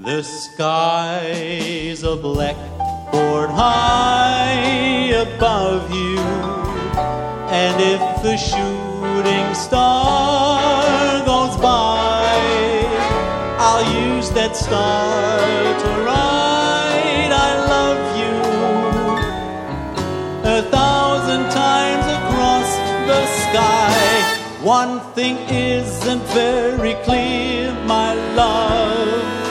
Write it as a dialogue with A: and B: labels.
A: The sky's a blackboard high above you, and if the shooting star goes by, I'll use that star to write I love you 1,000 times across the sky. One thing isn't very clear, my love.